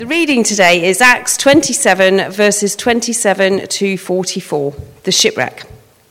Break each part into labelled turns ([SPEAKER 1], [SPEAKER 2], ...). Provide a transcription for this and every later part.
[SPEAKER 1] The reading today is Acts 27, verses 27 to 44, the shipwreck.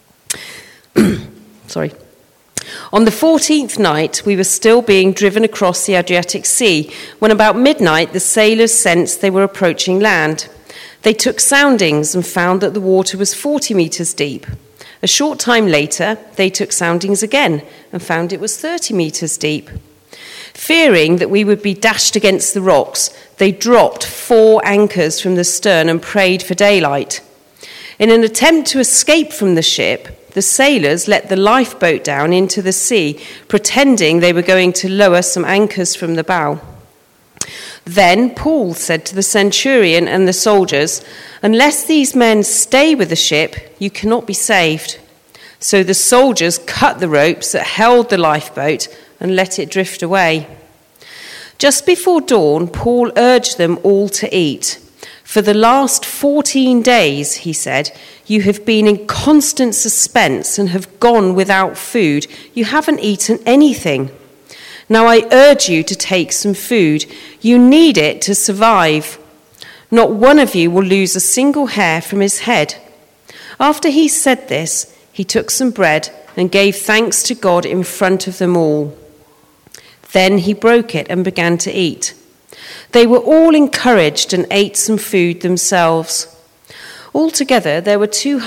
[SPEAKER 1] Sorry. On the 14th night, we were still being driven across the Adriatic Sea, when about midnight the sailors sensed they were approaching land. They took soundings and found that the water was 40 meters deep. A short time later, they took soundings again and found it was 30 meters deep. Fearing that we would be dashed against the rocks, they dropped 4 anchors from the stern and prayed for daylight. In an attempt to escape from the ship, the sailors let the lifeboat down into the sea, pretending they were going to lower some anchors from the bow. Then Paul said to the centurion and the soldiers, "Unless these men stay with the ship, you cannot be saved." So the soldiers cut the ropes that held the lifeboat and let it drift away. Just before dawn, Paul urged them all to eat. "For the last 14 days, he said, you have been in constant suspense and have gone without food. You haven't eaten anything. Now I urge you to take some food. You need it to survive. Not one of you will lose a single hair from his head." After he said this, he took some bread and gave thanks to God in front of them all. Then he broke it and began to eat. They were all encouraged and ate some food themselves. Altogether, there were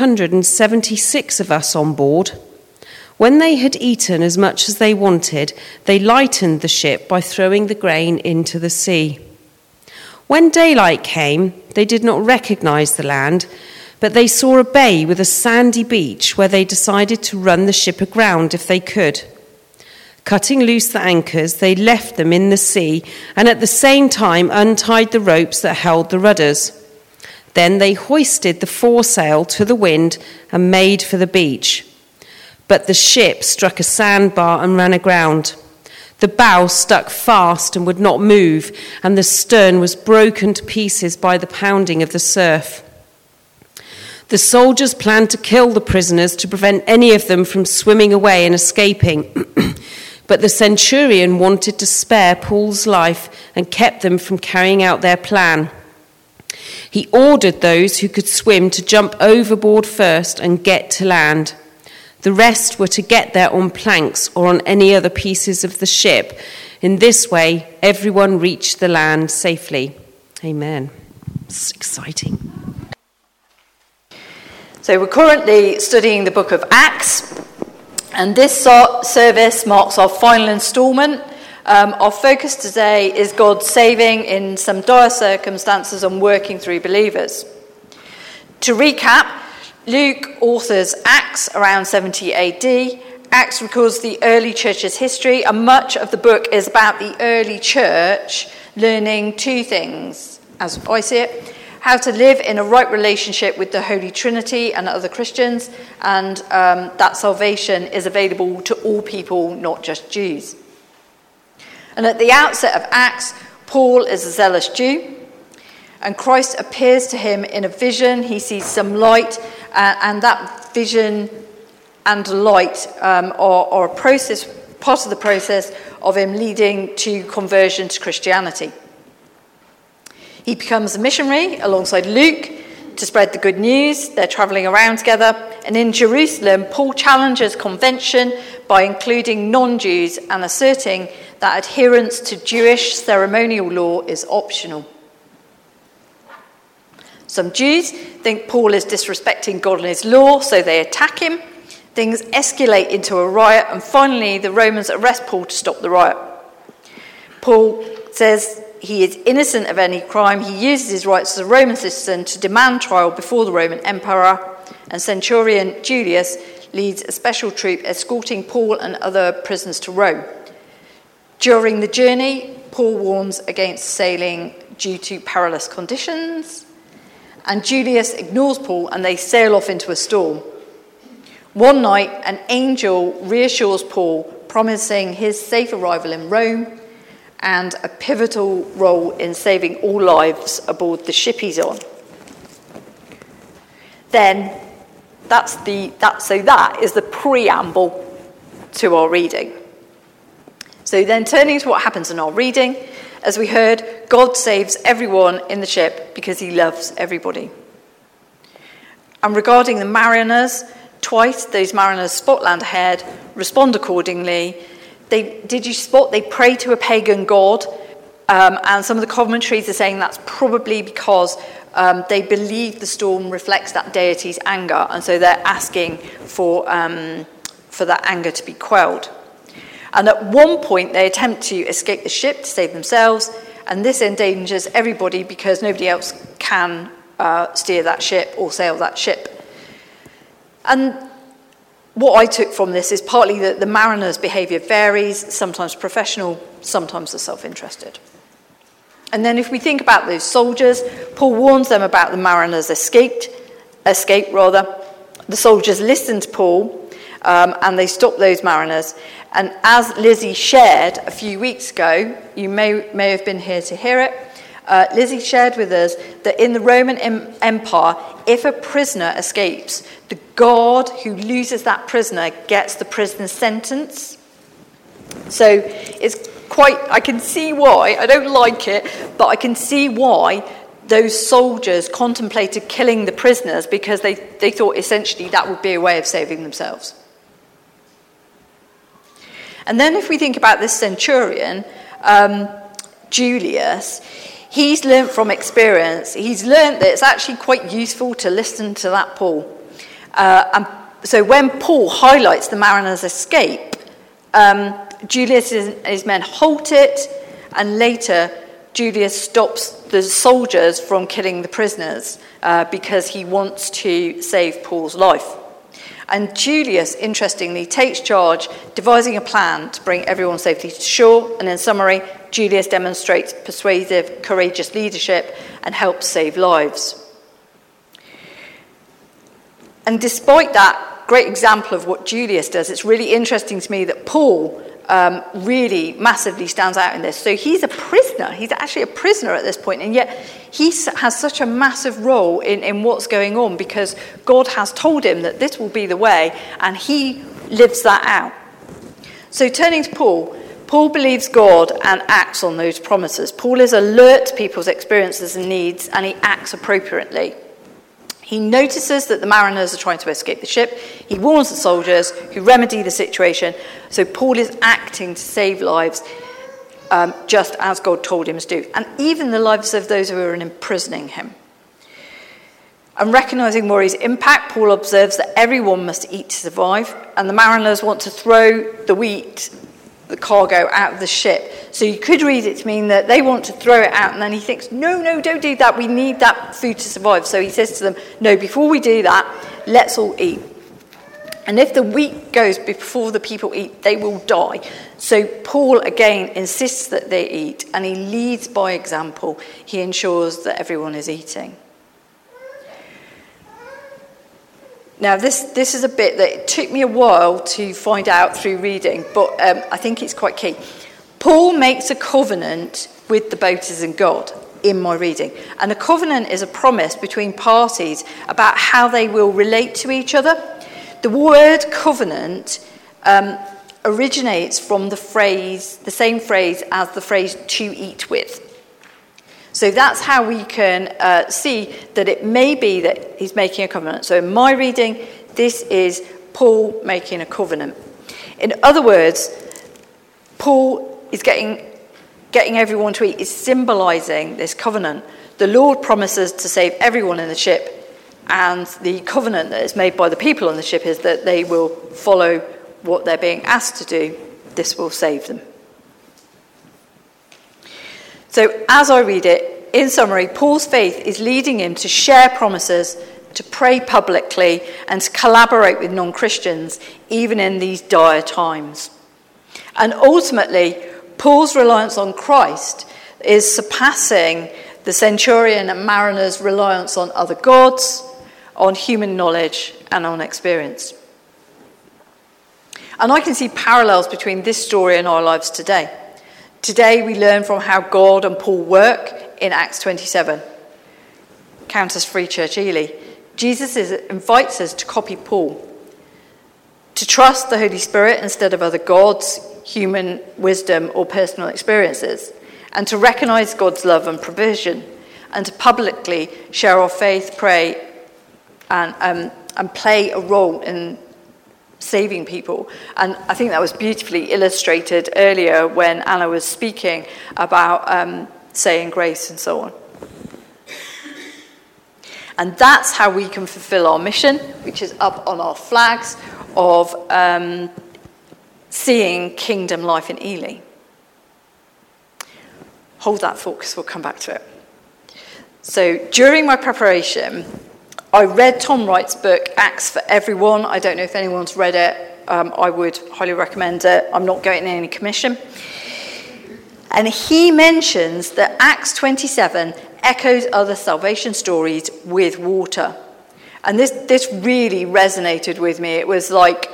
[SPEAKER 1] 276 of us on board. When they had eaten as much as they wanted, they lightened the ship by throwing the grain into the sea. When daylight came, they did not recognize the land, but they saw a bay with a sandy beach where they decided to run the ship aground if they could. Cutting loose the anchors, they left them in the sea and at the same time untied the ropes that held the rudders. Then they hoisted the foresail to the wind and made for the beach. But the ship struck a sandbar and ran aground. The bow stuck fast and would not move, and the stern was broken to pieces by the pounding of the surf. The soldiers planned to kill the prisoners to prevent any of them from swimming away and escaping. But the centurion wanted to spare Paul's life and kept them from carrying out their plan. He ordered those who could swim to jump overboard first and get to land. The rest were to get there on planks or on any other pieces of the ship. In this way, everyone reached the land safely. Amen. It's exciting.
[SPEAKER 2] So we're currently studying the book of Acts, and this service marks our final instalment. Our focus today is God saving in some dire circumstances and working through believers. To recap, Luke authors Acts around 70 AD. Acts records the early church's history, and much of the book is about the early church learning 2 things, as I see it: how to live in a right relationship with the Holy Trinity and other Christians, and that salvation is available to all people, not just Jews. And at the outset of Acts, Paul is a zealous Jew, and Christ appears to him in a vision. He sees some light, and that vision and light are a process, part of the process of him leading to conversion to Christianity. He becomes a missionary alongside Luke to spread the good news. They're travelling around together. And in Jerusalem, Paul challenges convention by including non-Jews and asserting that adherence to Jewish ceremonial law is optional. Some Jews think Paul is disrespecting God and his law, so they attack him. Things escalate into a riot, and finally the Romans arrest Paul to stop the riot. Paul says he is innocent of any crime. He uses his rights as a Roman citizen to demand trial before the Roman emperor, and Centurion Julius leads a special troop escorting Paul and other prisoners to Rome. During the journey, Paul warns against sailing due to perilous conditions, and Julius ignores Paul and they sail off into a storm. One night, an angel reassures Paul, promising his safe arrival in Rome and a pivotal role in saving all lives aboard the ship he's on. Then, that is the preamble to our reading. So then turning to what happens in our reading, as we heard, God saves everyone in the ship because he loves everybody. And regarding the mariners, twice those mariners spot land ahead, respond accordingly. Did you spot they pray to a pagan god? And some of the commentaries are saying that's probably because they believe the storm reflects that deity's anger, and so they're asking for that anger to be quelled. And at one point, they attempt to escape the ship to save themselves, and this endangers everybody because nobody else can steer that ship or sail that ship. And what I took from this is partly that the mariners' behaviour varies, sometimes professional, sometimes the self-interested. And then if we think about those soldiers, Paul warns them about the mariners' escape. The soldiers listen to Paul and they stop those mariners. And as Lizzie shared a few weeks ago, you may have been here to hear it, Lizzie shared with us that in the Roman Empire, if a prisoner escapes, the guard who loses that prisoner gets the prisoner's sentence. So it's quite, I can see why, I don't like it, but I can see why those soldiers contemplated killing the prisoners, because they thought essentially that would be a way of saving themselves. And then if we think about this centurion, Julius, he's learnt from experience. He's learnt that it's actually quite useful to listen to that Paul. And so when Paul highlights the mariners' escape, Julius and his men halt it, and later Julius stops the soldiers from killing the prisoners because he wants to save Paul's life. And Julius, interestingly, takes charge, devising a plan to bring everyone safely to shore. And in summary, Julius demonstrates persuasive, courageous leadership and helps save lives. And despite that great example of what Julius does, it's really interesting to me that Paul really massively stands out in this. So he's a prisoner. He's actually a prisoner at this point, and yet he has such a massive role in what's going on, because God has told him that this will be the way, and he lives that out. So turning to Paul believes God and acts on those promises. Paul is alert to people's experiences and needs, and he acts appropriately. He notices that the mariners are trying to escape the ship. He warns the soldiers, who remedy the situation. So Paul is acting to save lives, just as God told him to do, and even the lives of those who are imprisoning him. And recognising Maury's impact, Paul observes that everyone must eat to survive, and the mariners want to throw the wheat, the cargo, out of the ship. So you could read it to mean that they want to throw it out, and then he thinks, no, don't do that, we need that food to survive. So he says to them, no, before we do that, let's all eat. And if the wheat goes before the people eat, they will die. So Paul again insists that they eat, and he leads by example. He ensures that everyone is eating. Now, this is a bit that it took me a while to find out through reading, but I think it's quite key. Paul makes a covenant with the boaters and God in my reading. And a covenant is a promise between parties about how they will relate to each other. The word covenant originates from the same phrase as the phrase to eat with. So that's how we can see that it may be that he's making a covenant. So in my reading, this is Paul making a covenant. In other words, Paul is getting everyone to eat, is symbolising this covenant. The Lord promises to save everyone in the ship, and the covenant that is made by the people on the ship is that they will follow what they're being asked to do. This will save them. So as I read it, in summary, Paul's faith is leading him to share promises, to pray publicly, and to collaborate with non-Christians, even in these dire times. And ultimately, Paul's reliance on Christ is surpassing the centurion and mariner's reliance on other gods, on human knowledge, and on experience. And I can see parallels between this story and our lives today. Today we learn from how God and Paul work in Acts 27. Countess Free Church Ely. Jesus invites us to copy Paul, to trust the Holy Spirit instead of other gods, human wisdom, or personal experiences, and to recognise God's love and provision, and to publicly share our faith, pray, and play a role in saving people. And I think that was beautifully illustrated earlier when Anna was speaking about saying grace and so on. And that's how we can fulfill our mission, which is up on our flags, of seeing kingdom life in Ely. Hold that thought because we'll come back to it. So during my preparation, I read Tom Wright's book, Acts for Everyone. I don't know if anyone's read it. I would highly recommend it. I'm not getting any commission. And he mentions that Acts 27 echoes other salvation stories with water. And this really resonated with me. It was like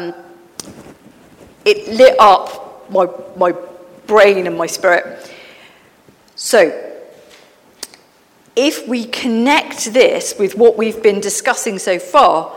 [SPEAKER 2] it lit up my brain and my spirit. So if we connect this with what we've been discussing so far,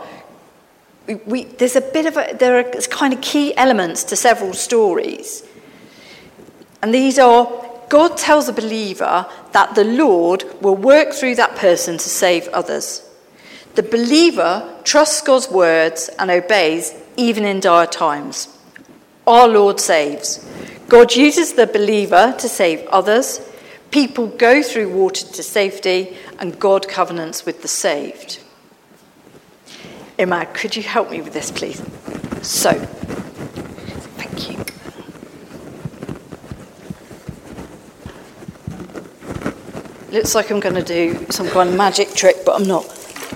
[SPEAKER 2] there are kind of key elements to several stories. And these are, God tells a believer that the Lord will work through that person to save others. The believer trusts God's words and obeys even in dire times. Our Lord saves. God uses the believer to save others. People go through water to safety, and God covenants with the saved. Emma, could you help me with this, please? So, thank you. Looks like I'm going to do some kind of magic trick, but I'm not.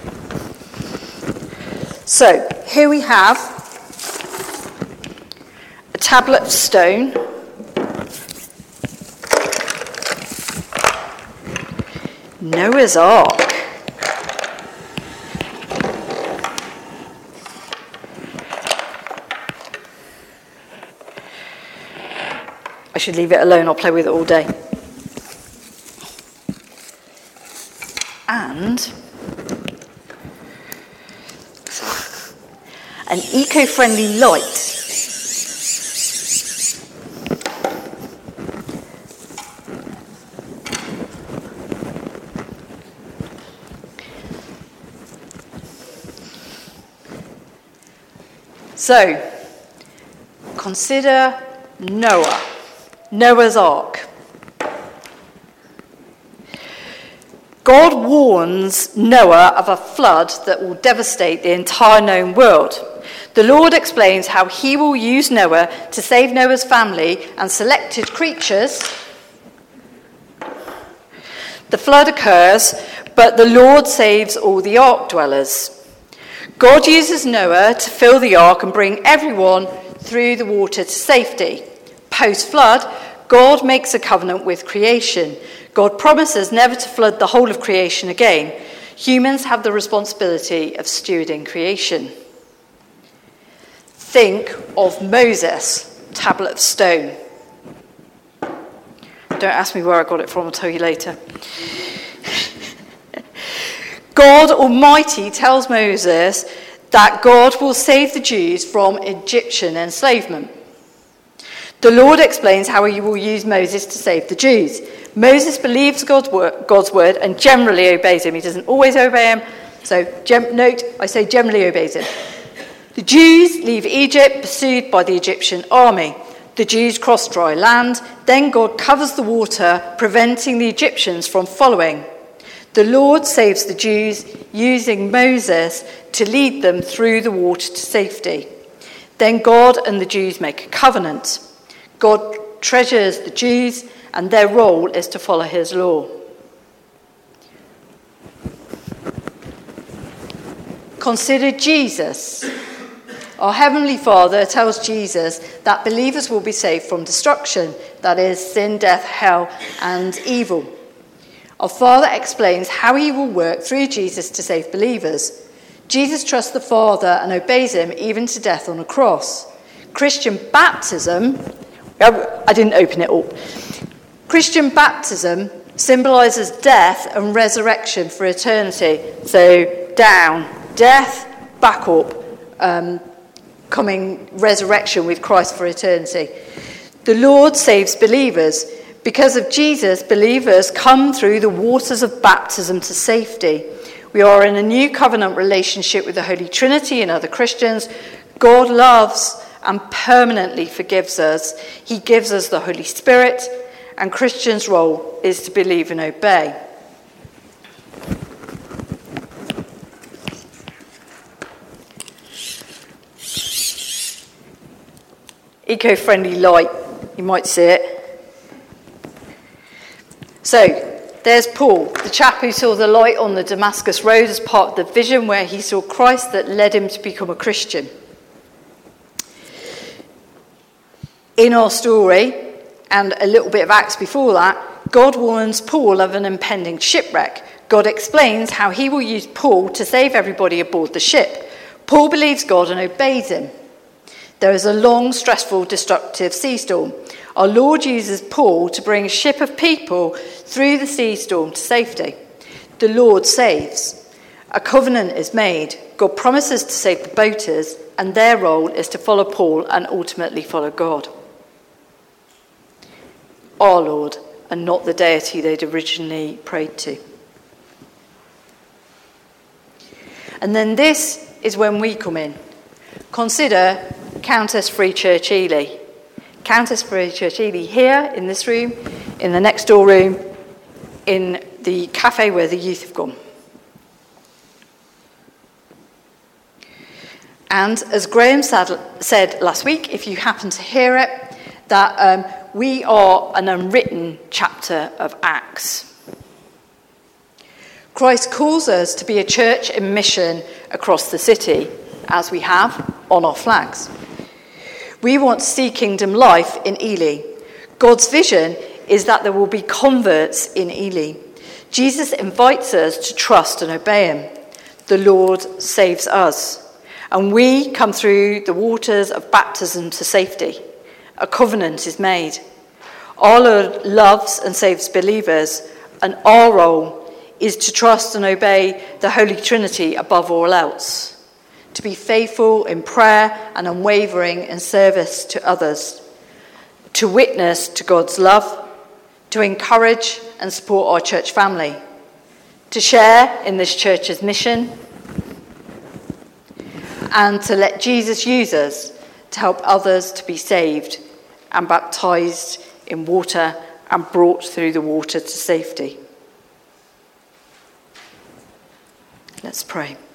[SPEAKER 2] So, here we have a tablet of stone. Noah's Ark. I should leave it alone, I'll play with it all day. And an eco-friendly light. So, consider Noah's Ark. God warns Noah of a flood that will devastate the entire known world. The Lord explains how he will use Noah to save Noah's family and selected creatures. The flood occurs, but the Lord saves all the ark dwellers. God uses Noah to fill the ark and bring everyone through the water to safety. Post-flood, God makes a covenant with creation. God promises never to flood the whole of creation again. Humans have the responsibility of stewarding creation. Think of Moses, tablet of stone. Don't ask me where I got it from, I'll tell you later. God Almighty tells Moses that God will save the Jews from Egyptian enslavement. The Lord explains how he will use Moses to save the Jews. Moses believes God's word and generally obeys him. He doesn't always obey him. So note, I say generally obeys him. The Jews leave Egypt pursued by the Egyptian army. The Jews cross dry land. Then God covers the water, preventing the Egyptians from following. The Lord saves the Jews, using Moses to lead them through the water to safety. Then God and the Jews make a covenant. God treasures the Jews, and their role is to follow his law. Consider Jesus. Our Heavenly Father tells Jesus that believers will be saved from destruction, that is, sin, death, hell, and evil. Our Father explains how he will work through Jesus to save believers. Jesus trusts the Father and obeys him even to death on a cross. Christian baptism, I didn't open it up. Christian baptism symbolises death and resurrection for eternity. So down, death, back up, coming resurrection with Christ for eternity. The Lord saves believers. Because of Jesus, believers come through the waters of baptism to safety. We are in a new covenant relationship with the Holy Trinity and other Christians. God loves and permanently forgives us. He gives us the Holy Spirit, and Christians' role is to believe and obey. Eco-friendly light, you might see it. So, there's Paul, the chap who saw the light on the Damascus Road as part of the vision where he saw Christ that led him to become a Christian. In our story, and a little bit of Acts before that, God warns Paul of an impending shipwreck. God explains how he will use Paul to save everybody aboard the ship. Paul believes God and obeys him. There is a long, stressful, destructive sea storm. Our Lord uses Paul to bring a ship of people through the sea storm to safety. The Lord saves. A covenant is made. God promises to save the boaters, and their role is to follow Paul and ultimately follow God. Our Lord, and not the deity they'd originally prayed to. And then this is when we come in. Consider Countess Free Church Ely. Countess Free Church Ely here in this room, in the next door room, in the cafe where the youth have gone. And as Graham said last week, if you happen to hear it, that we are an unwritten chapter of Acts. Christ calls us to be a church in mission across the city, as we have on our flags. We want to see kingdom life in Ely. God's vision is that there will be converts in Ely. Jesus invites us to trust and obey him. The Lord saves us. And we come through the waters of baptism to safety. A covenant is made. Our Lord loves and saves believers, and our role is to trust and obey the Holy Trinity above all else. To be faithful in prayer and unwavering in service to others, to witness to God's love, to encourage and support our church family, to share in this church's mission, and to let Jesus use us to help others to be saved and baptized in water and brought through the water to safety. Let's pray.